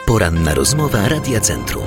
Poranna rozmowa Radia Centrum.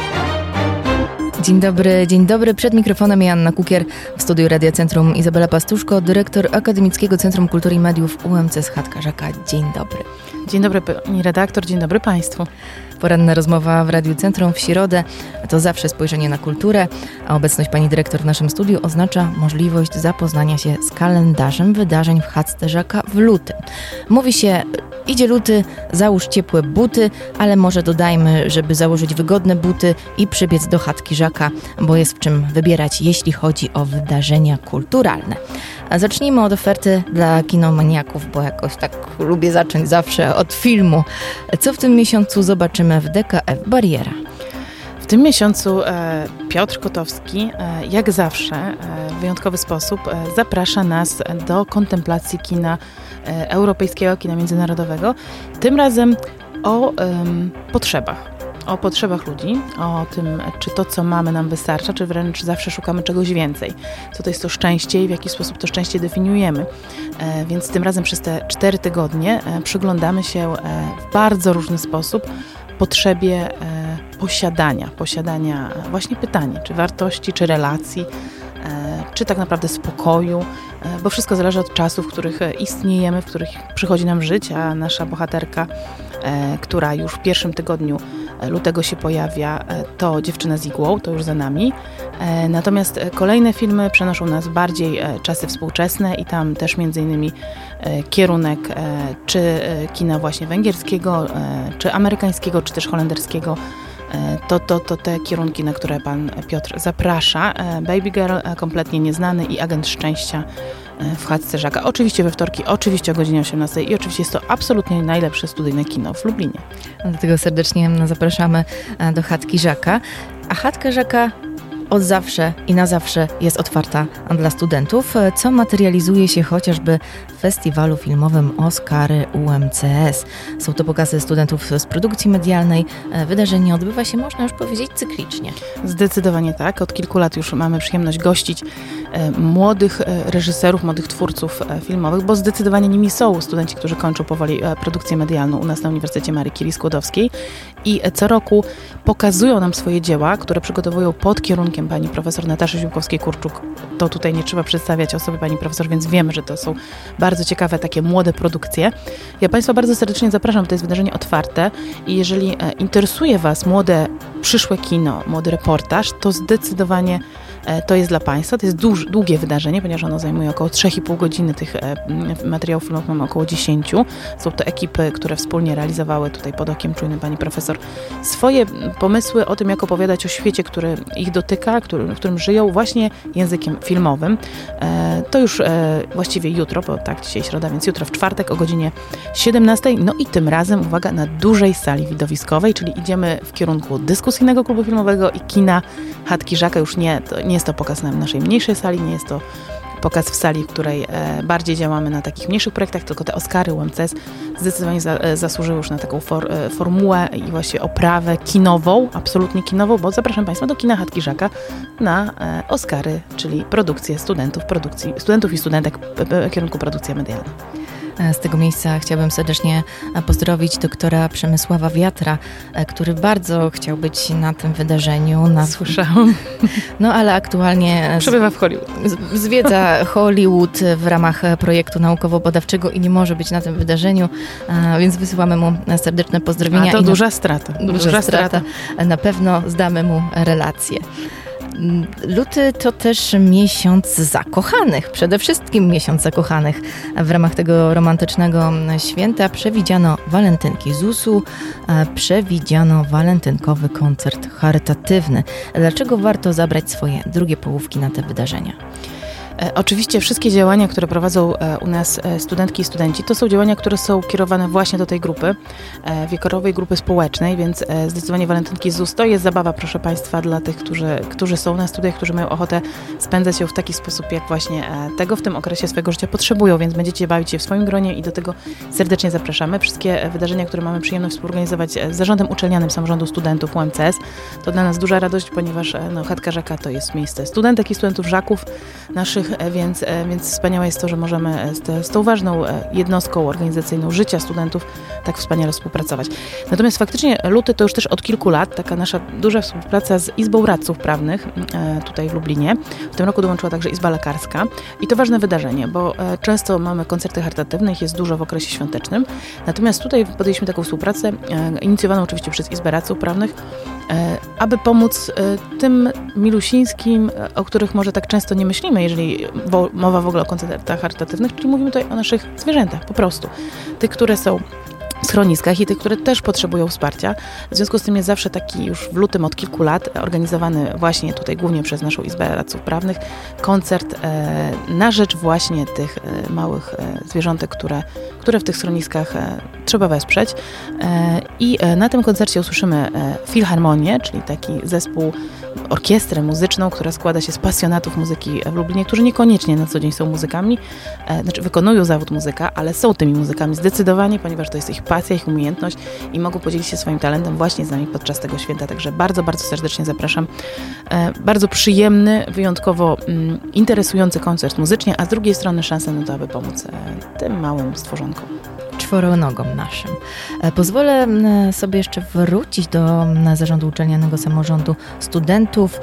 Dzień dobry. Przed mikrofonem Joanna Kukier, w studiu Radia Centrum Izabela Pastuszko, dyrektor Akademickiego Centrum Kultury i Mediów UMCS Chatka Żaka. Dzień dobry. Dzień dobry pani redaktor, dzień dobry państwu. Poranna rozmowa w Radiu Centrum w środę to zawsze spojrzenie na kulturę, a obecność pani dyrektor w naszym studiu oznacza możliwość zapoznania się z kalendarzem wydarzeń w Chatce Żaka w lutym. Mówi się, idzie luty, załóż ciepłe buty, ale może dodajmy, żeby założyć wygodne buty i przybiec do Chatki Żaka, bo jest w czym wybierać, jeśli chodzi o wydarzenia kulturalne. A zacznijmy od oferty dla kinomaniaków, bo jakoś tak lubię zacząć zawsze od filmu. Co w tym miesiącu zobaczymy w DKF Bariera? W tym miesiącu Piotr Kotowski, jak zawsze, w wyjątkowy sposób zaprasza nas do kontemplacji kina europejskiego, kina międzynarodowego. Tym razem o potrzebach. O potrzebach ludzi, o tym, czy to, co mamy, nam wystarcza, czy wręcz zawsze szukamy czegoś więcej. Co to jest to szczęście i w jaki sposób to szczęście definiujemy. Więc tym razem przez te 4 tygodnie przyglądamy się w bardzo różny sposób potrzebie posiadania właśnie pytanie, czy wartości, czy relacji, czy tak naprawdę spokoju, bo wszystko zależy od czasów, w których istniejemy, w których przychodzi nam żyć, a nasza bohaterka, która już w pierwszym tygodniu lutego się pojawia, to Dziewczyna z igłą, to już za nami. Natomiast kolejne filmy przenoszą nas bardziej czasy współczesne i tam też między innymi kierunek czy kina właśnie węgierskiego, czy amerykańskiego, czy też holenderskiego. To te kierunki, na które pan Piotr zaprasza. Baby Girl, kompletnie nieznany, i Agent Szczęścia w Chatce Żaka. Oczywiście we wtorki, oczywiście o godzinie 18 i oczywiście jest to absolutnie najlepsze studyjne kino w Lublinie. Dlatego serdecznie zapraszamy do Chatki Żaka. A Chatka Żaka od zawsze i na zawsze jest otwarta dla studentów, co materializuje się chociażby w festiwalu filmowym Oscary UMCS. Są to pokazy studentów z produkcji medialnej. Wydarzenie odbywa się, można już powiedzieć, cyklicznie. Zdecydowanie tak. Od kilku lat już mamy przyjemność gościć młodych reżyserów, młodych twórców filmowych, bo zdecydowanie nimi są studenci, którzy kończą powoli produkcję medialną u nas na Uniwersytecie Marii Curie-Skłodowskiej i co roku pokazują nam swoje dzieła, które przygotowują pod kierunkiem pani profesor Nataszy Ziółkowskiej-Kurczuk. To tutaj nie trzeba przedstawiać osoby pani profesor, więc wiemy, że to są bardzo ciekawe takie młode produkcje. Ja państwa bardzo serdecznie zapraszam, to jest wydarzenie otwarte i jeżeli interesuje was młode, przyszłe kino, młody reportaż, to zdecydowanie to jest dla państwa. To jest długie wydarzenie, ponieważ ono zajmuje około 3,5 godziny. Tych materiałów filmowych mamy około 10. Są to ekipy, które wspólnie realizowały tutaj pod okiem czujnym pani profesor swoje pomysły o tym, jak opowiadać o świecie, który ich dotyka, w którym żyją właśnie językiem filmowym. To już właściwie jutro, bo tak, dzisiaj środa, więc jutro w czwartek o godzinie 17. No i tym razem, uwaga, na dużej sali widowiskowej, czyli idziemy w kierunku dyskusyjnego klubu filmowego i kina Chatki Żaka. Już nie jest to pokaz na naszej mniejszej sali, nie jest to pokaz w sali, w której bardziej działamy na takich mniejszych projektach, tylko te Oscary UMCS zdecydowanie zasłużyły już na taką formułę i właściwie oprawę kinową, absolutnie kinową, bo zapraszam państwa do kina Chatki Żaka na Oscary, czyli produkcję studentów i studentek w kierunku produkcja medialna. Z tego miejsca chciałabym serdecznie pozdrowić doktora Przemysława Wiatra, który bardzo chciał być na tym wydarzeniu. Słyszałam. No ale aktualnie przebywa w Hollywood. Zwiedza Hollywood w ramach projektu naukowo-badawczego i nie może być na tym wydarzeniu, więc wysyłamy mu serdeczne pozdrowienia. A to duża strata. Duża strata. Na pewno zdamy mu relację. Luty to też miesiąc zakochanych, przede wszystkim miesiąc zakochanych. W ramach tego romantycznego święta przewidziano walentynki ZUS-u, przewidziano walentynkowy koncert charytatywny. Dlaczego warto zabrać swoje drugie połówki na te wydarzenia? Oczywiście wszystkie działania, które prowadzą u nas studentki i studenci, to są działania, które są kierowane właśnie do tej grupy wiekowej, grupy społecznej, więc zdecydowanie walentynki ZUS to jest zabawa, proszę państwa, dla tych, którzy są na studiach, którzy mają ochotę spędzać ją w taki sposób, jak właśnie tego w tym okresie swojego życia potrzebują, więc będziecie bawić się w swoim gronie i do tego serdecznie zapraszamy. Wszystkie wydarzenia, które mamy przyjemność współorganizować z Zarządem Uczelnianym Samorządu Studentów UMCS, to dla nas duża radość, ponieważ Chatka Żaka to jest miejsce studentek i studentów Żaków, naszych więc wspaniałe jest to, że możemy z tą ważną jednostką organizacyjną życia studentów tak wspaniale współpracować. Natomiast faktycznie luty to już też od kilku lat taka nasza duża współpraca z Izbą Radców Prawnych tutaj w Lublinie. W tym roku dołączyła także Izba Lekarska i to ważne wydarzenie, bo często mamy koncerty charytatywne, ich jest dużo w okresie świątecznym. Natomiast tutaj podjęliśmy taką współpracę, inicjowaną oczywiście przez Izbę Radców Prawnych, aby pomóc tym milusińskim, o których może tak często nie myślimy, jeżeli mowa w ogóle o koncertach charytatywnych, czyli mówimy tutaj o naszych zwierzętach, po prostu. Tych, które są w schroniskach i tych, które też potrzebują wsparcia. W związku z tym jest zawsze taki już w lutym od kilku lat organizowany właśnie tutaj głównie przez naszą Izbę Radców Prawnych koncert na rzecz właśnie tych małych zwierzątek, które w tych schroniskach trzeba wesprzeć. I na tym koncercie usłyszymy Filharmonię, czyli taki zespół, orkiestrę muzyczną, która składa się z pasjonatów muzyki w Lublinie, którzy niekoniecznie na co dzień są muzykami, znaczy wykonują zawód muzyka, ale są tymi muzykami zdecydowanie, ponieważ to jest ich pasja, ich umiejętność i mogą podzielić się swoim talentem właśnie z nami podczas tego święta. Także bardzo, bardzo serdecznie zapraszam. Bardzo przyjemny, wyjątkowo interesujący koncert muzycznie, a z drugiej strony szansę na to, aby pomóc tym małym stworzonkom. Czworonogom naszym. Pozwolę sobie jeszcze wrócić do Zarządu Uczelnianego Samorządu Studentów.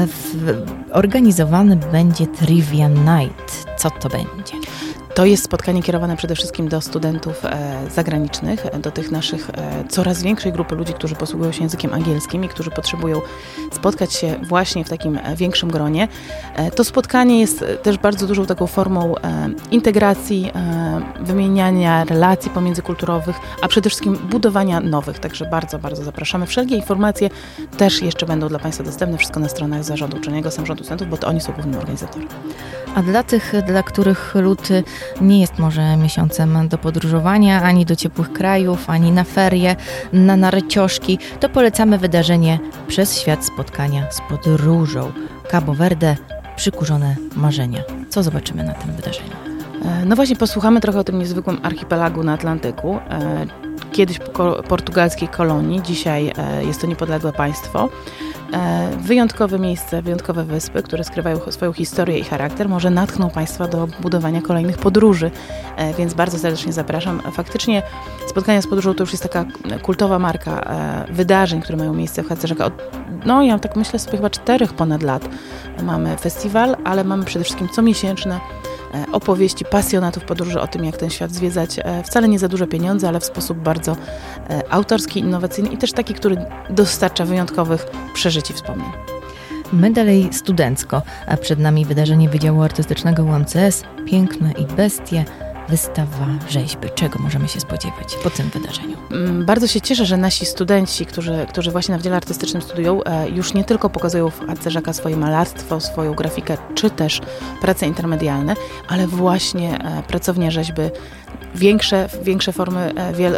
Organizowany będzie Trivia Night. Co to będzie? To jest spotkanie kierowane przede wszystkim do studentów zagranicznych, do tych naszych coraz większej grupy ludzi, którzy posługują się językiem angielskim i którzy potrzebują spotkać się właśnie w takim większym gronie. To spotkanie jest też bardzo dużą taką formą integracji, wymieniania relacji pomiędzykulturowych, a przede wszystkim budowania nowych. Także bardzo, bardzo zapraszamy. Wszelkie informacje też jeszcze będą dla Państwa dostępne, wszystko na stronach Zarządu Uczelnianego Samorządu Studentów, bo to oni są głównym organizatorem. A dla tych, dla których luty nie jest może miesiącem do podróżowania, ani do ciepłych krajów, ani na ferie, na narcioszki, to polecamy wydarzenie Przez świat spotkania z podróżą. Cabo Verde, przykurzone marzenia. Co zobaczymy na tym wydarzeniu? No właśnie, posłuchamy trochę o tym niezwykłym archipelagu na Atlantyku. Kiedyś portugalskiej kolonii, dzisiaj jest to niepodległe państwo. Wyjątkowe miejsce, wyjątkowe wyspy, które skrywają swoją historię i charakter, może natchną Państwa do budowania kolejnych podróży, więc bardzo serdecznie zapraszam. Faktycznie spotkania z podróżą to już jest taka kultowa marka wydarzeń, które mają miejsce w Chatce Żaka. Ja tak myślę sobie chyba 4 ponad lat mamy festiwal, ale mamy przede wszystkim comiesięczne opowieści pasjonatów podróży o tym, jak ten świat zwiedzać. Wcale nie za duże pieniądze, ale w sposób bardzo autorski, innowacyjny i też taki, który dostarcza wyjątkowych przeżyć i wspomnień. My dalej studencko, a przed nami wydarzenie Wydziału Artystycznego UMCS, Piękne i bestie, wystawa rzeźby. Czego możemy się spodziewać po tym wydarzeniu? Bardzo się cieszę, że nasi studenci, którzy właśnie na Wydziale Artystycznym studiują, już nie tylko pokazują w Chatce Żaka swoje malarstwo, swoją grafikę, czy też prace intermedialne, ale właśnie pracownia rzeźby, większe formy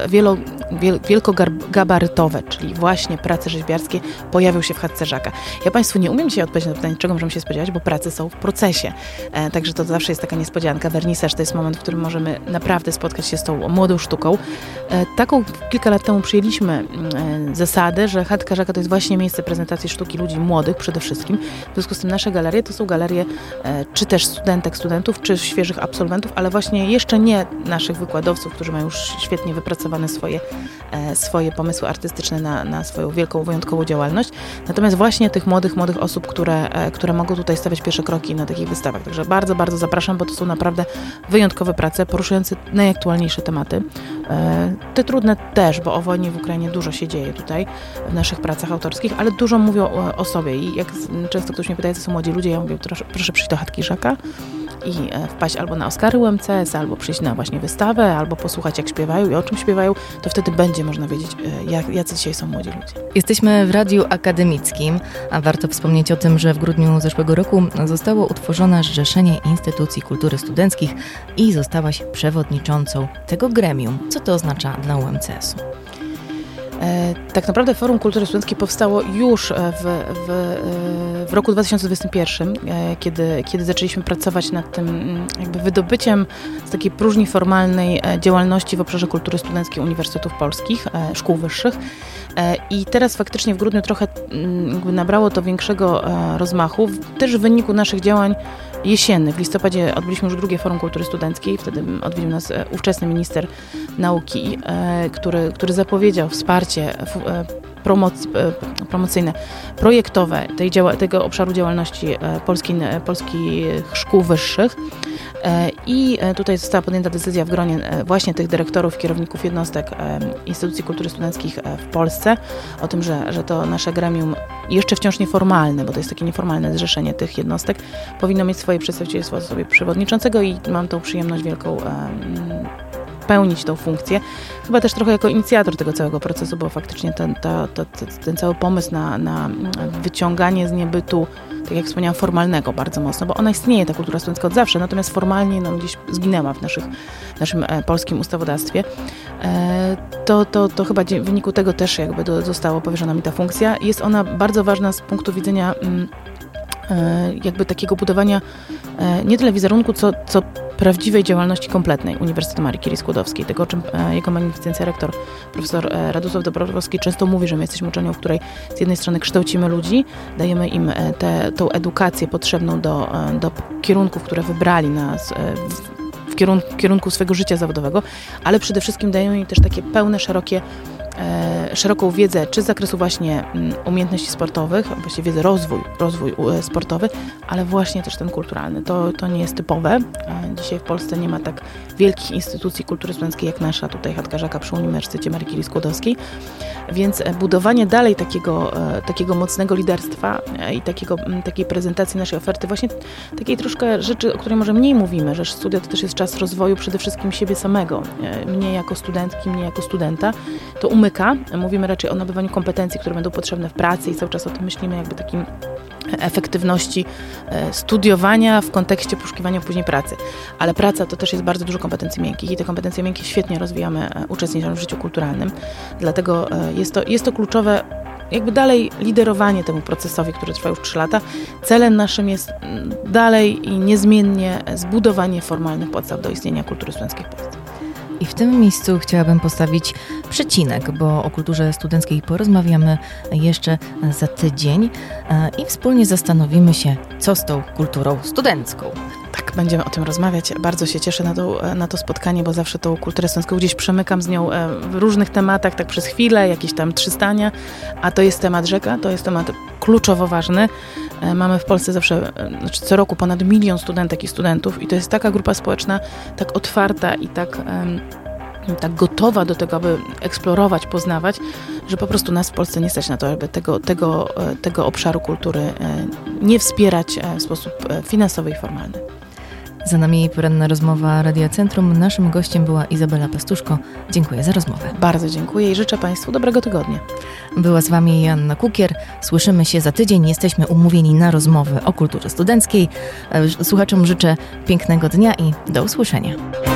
wielkogabarytowe, czyli właśnie prace rzeźbiarskie pojawią się w Chatce Żaka. Ja Państwu nie umiem dzisiaj odpowiedzieć na pytanie, czego możemy się spodziewać, bo prace są w procesie. Także to zawsze jest taka niespodzianka. Wernisaż to jest moment, w którym możemy naprawdę spotkać się z tą młodą sztuką. Taką kilka lat temu przyjęliśmy zasadę, że Chatka Żaka to jest właśnie miejsce prezentacji sztuki ludzi młodych przede wszystkim. W związku z tym nasze galerie to są galerie czy też studentów, czy świeżych absolwentów, ale właśnie jeszcze nie naszych wykładowców, którzy mają już świetnie wypracowane swoje pomysły artystyczne na swoją wielką, wyjątkową działalność. Natomiast właśnie tych młodych osób, które mogą tutaj stawiać pierwsze kroki na takich wystawach. Także bardzo, bardzo zapraszam, bo to są naprawdę wyjątkowe prace, poruszające najaktualniejsze tematy. Te trudne też, bo o wojnie w Ukrainie dużo się dzieje tutaj w naszych pracach autorskich, ale dużo mówią o sobie. I jak często ktoś mnie pyta, co są młodzi ludzie, ja mówię, proszę przyjść do Chatki Żaka i wpaść albo na Oscary UMCS, albo przyjść na właśnie wystawę, albo posłuchać, jak śpiewają i o czym śpiewają, to wtedy będzie można wiedzieć, jacy dzisiaj są młodzi ludzie. Jesteśmy w Radiu Akademickim, a warto wspomnieć o tym, że w grudniu zeszłego roku zostało utworzone Zrzeszenie Instytucji Kultury Studenckich i zostałaś przewodniczącą tego gremium. Co to oznacza dla UMCS-u? Tak naprawdę Forum Kultury Studenckiej powstało już w roku 2021, kiedy zaczęliśmy pracować nad tym jakby wydobyciem z takiej próżni formalnej działalności w obszarze kultury studenckiej uniwersytetów polskich, szkół wyższych. I teraz faktycznie w grudniu trochę jakby nabrało to większego rozmachu, też w wyniku naszych działań jesienny. W listopadzie odbyliśmy już drugie Forum Kultury Studenckiej. Wtedy odwiedził nas ówczesny minister nauki, który zapowiedział wsparcie promocyjne, projektowe tego obszaru działalności polskich szkół wyższych. I tutaj została podjęta decyzja w gronie właśnie tych dyrektorów, kierowników jednostek instytucji kultury studenckich w Polsce o tym, że to nasze gremium jeszcze wciąż nieformalne, bo to jest takie nieformalne zrzeszenie tych jednostek, powinno mieć swoje przedstawicielstwo w osobie przewodniczącego i mam tą przyjemność wielką pełnić tą funkcję. Chyba też trochę jako inicjator tego całego procesu, bo faktycznie ten cały pomysł na wyciąganie z niebytu, tak jak wspomniałam, formalnego bardzo mocno, bo ona istnieje, ta kultura studencka od zawsze, natomiast formalnie gdzieś zginęła w naszym polskim ustawodawstwie. To chyba w wyniku tego też została powierzona mi ta funkcja. Jest ona bardzo ważna z punktu widzenia takiego budowania nie tyle wizerunku, co prawdziwej działalności kompletnej Uniwersytetu Marii Curie-Skłodowskiej. Tego, o czym jego magnificencja rektor, profesor Radosław Dobrowolski często mówi, że my jesteśmy uczelnią, w której z jednej strony kształcimy ludzi, dajemy im tą edukację potrzebną do kierunków, które wybrali w kierunku swego życia zawodowego, ale przede wszystkim dajemy im też takie pełne, szeroką wiedzę, czy z zakresu właśnie umiejętności sportowych, właściwie wiedzę, rozwój sportowy, ale właśnie też ten kulturalny. To nie jest typowe. Dzisiaj w Polsce nie ma tak wielkich instytucji kultury studenckiej jak nasza, tutaj Chatka-Żaka przy Uniwersytecie Marii Curie-Skłodowskiej, więc budowanie dalej takiego mocnego liderstwa i takiej prezentacji naszej oferty, właśnie takiej troszkę rzeczy, o której może mniej mówimy, że studia to też jest czas rozwoju przede wszystkim siebie samego, mnie jako studentki, mnie jako studenta, to umyka. Mówimy raczej o nabywaniu kompetencji, które będą potrzebne w pracy i cały czas o tym myślimy, jakby takim efektywności studiowania w kontekście poszukiwania później pracy. Ale praca to też jest bardzo dużo kompetencji miękkich i te kompetencje miękkie świetnie rozwijamy uczestnicząc w życiu kulturalnym. Dlatego jest to kluczowe jakby dalej liderowanie temu procesowi, który trwa już 3 lata. Celem naszym jest dalej i niezmiennie zbudowanie formalnych podstaw do istnienia kultury studenckiej w Polsce. I w tym miejscu chciałabym postawić przecinek, bo o kulturze studenckiej porozmawiamy jeszcze za tydzień i wspólnie zastanowimy się, co z tą kulturą studencką. Tak, będziemy o tym rozmawiać. Bardzo się cieszę na to spotkanie, bo zawsze tą kulturę studencką gdzieś przemykam z nią w różnych tematach, tak przez chwilę, jakieś tam przystania, a to jest temat rzeka, to jest temat kluczowo ważny. Mamy w Polsce zawsze, co roku ponad 1 milion studentek i studentów i to jest taka grupa społeczna, tak otwarta i tak gotowa do tego, aby eksplorować, poznawać, że po prostu nas w Polsce nie stać na to, aby tego obszaru kultury nie wspierać w sposób finansowy i formalny. Za nami poranna rozmowa Radia Centrum. Naszym gościem była Izabela Pastuszko. Dziękuję za rozmowę. Bardzo dziękuję i życzę Państwu dobrego tygodnia. Była z Wami Joanna Kukier. Słyszymy się za tydzień. Jesteśmy umówieni na rozmowy o kulturze studenckiej. Słuchaczom życzę pięknego dnia i do usłyszenia.